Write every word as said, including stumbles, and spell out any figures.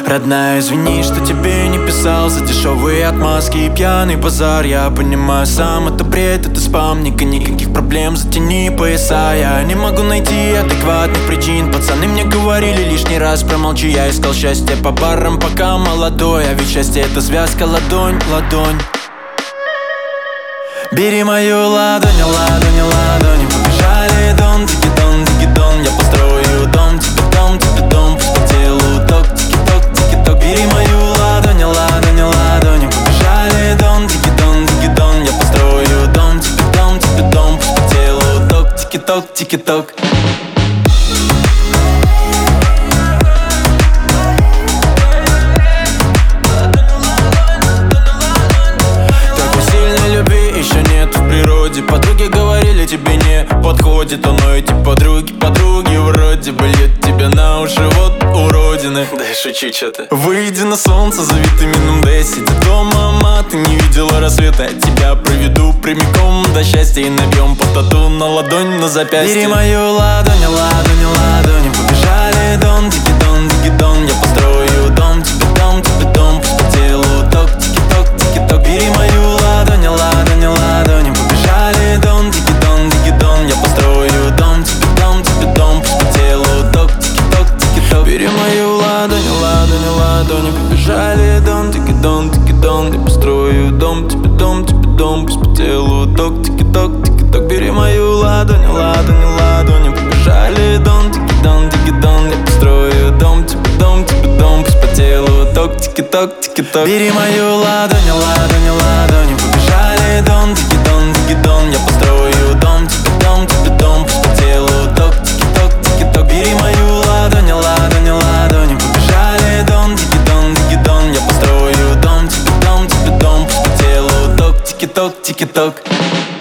Родная, извини, что тебе не писал за дешевые отмазки и пьяный базар. Я понимаю, сам это бред, это спам. Никаких проблем, затяни пояса. Я не могу найти адекватных причин. Пацаны мне говорили лишний раз промолчи. Я искал счастье по барам, пока молодой. А ведь счастье это связка ладонь, ладонь. Бери мою ладонь, ладонь, ладонь. Побежали, дон, тики-дон, тики-дон. Я построю дом, тебе дом, тебе дом. Пусть по телу ток, тики-ток, тики-ток. Бери мою ладонь, ладонь, ладонь. Побежали, дон, тики-дон, тики-дон. Я построю дом, тебе дом, тебе дом. Пусть по телу ток, тики-ток, тики-ток. Подруги говорили, тебе не подходит оно, эти подруги, подруги вроде бы льют тебе на уши, вот уродины. Да я шучу, чё ты. Выйди на солнце за витамином D. Сиди дома, мама, ты не видела рассвета. Я тебя проведу прямиком до счастья и набьем по тату на ладонь, на запястье. Бери мою ладонь, ладонь, ладонь. Побежали, дон, тики-дон, тики-дон. Я построю дом, тебе дом, тебе дом. Пусть по телу ток, тики-ток, тики-ток. Бери мою ладонь, ладонь, ладонь. Побежали, дон, тики-дон, тики-дон. Я построю дом, тебе дом, тебе дом. Пусть по телу ток, тики-ток, тики-ток. Бери мою ладонь, ладонь, ладонь. Побежали, дон, тики-дон, тики-дон. Я построю дом, тебе дом, тебе дом. Пусть по телу ток, тики-ток, тики-ток. Бери мою ладонь, ладонь, ладонь. Побежали, дон, тики-дон, тики-дон. Я построю дом, тебе дом, тебе дом. Пусть по телу ток, тики-ток, тики-ток. Бери мою ладонь, ладонь, ладонь. Побежали, дон, тики-дон, тики-дон. Я построю дом, тебе дом, тебе дом. Пусть по телу ток, тики-ток, тики-ток. Бери мою ладонь, ладонь, ладонь. Побежали, дон, тики-дон, тики-дон. Я построю дом, тебе дом, тебе дом. Пусть по телу ток, тики-ток, тики-ток.